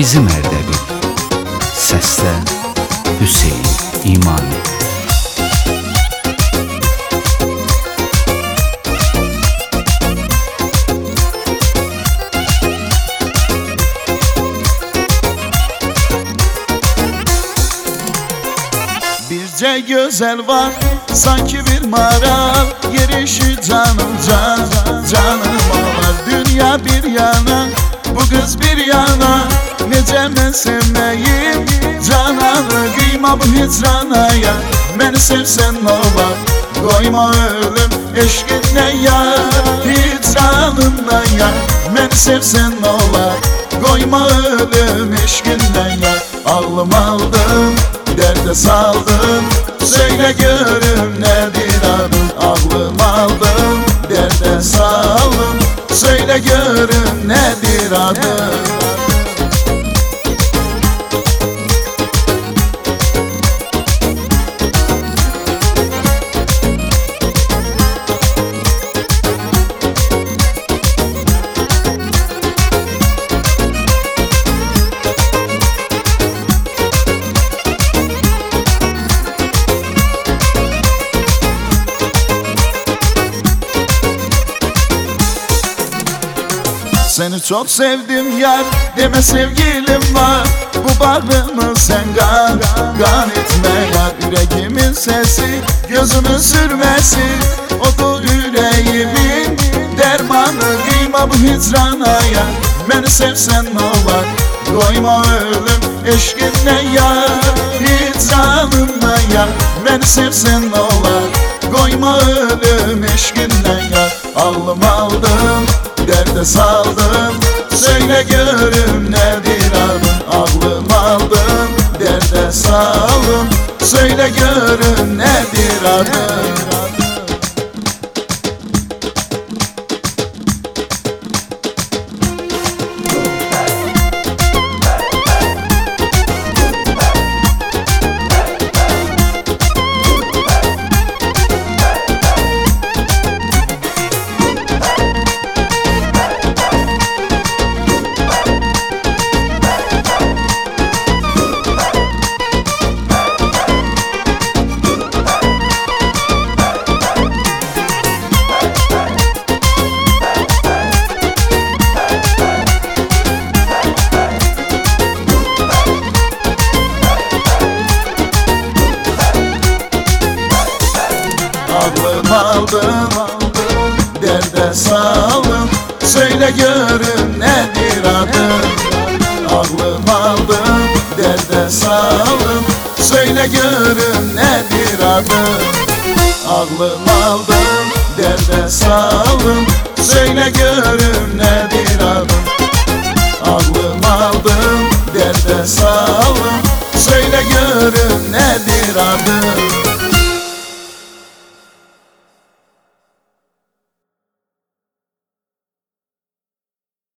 bizim Ərdəbil. Səslə Hüseyn İmani. Birce güzel var sanki bir maral, yerişi canım canım var. Dünya bir yana, bu kız bir yana, nece ben sevmeyim cananı. Kıyma bu hicranaya, beni sevsen ne olar, koyma ölüm eşkinle ya, hicranımla ya. Beni sevsen ne olar, koyma ölüm eşkinle ya. Ağlım aldım, derde saldım, söyle görüm nedir adın. Ağlım aldım, derde saldım, söyle görüm nedir adın. Seni çok sevdim yar, deme sevgilim var. Bu bağrımı sen gan etme yar. Yüreğimin sesi, gözümün sürmesi, odur yüreğimin dermanı. Kıyma bu hicrana ya, beni sevsen ne olur, koyma ölüm eşkinle ya, hicranımla ya. Beni sevsen ne olur, koyma ölüm eşkinle ya. Ağlım aldım, derde saldım, söyle görüm nedir adın. Ağlım aldım, derde saldım, söyle görüm nedir adın. Ağlım aldım, derde saldım, söyle görüm nedir adın. Ağlım aldım, derde saldım, söyle görüm nedir adın. Ağlım aldım, derde saldım, söyle görüm nedir adın. Ağlım aldım, derde saldım, söyle görüm nedir adın.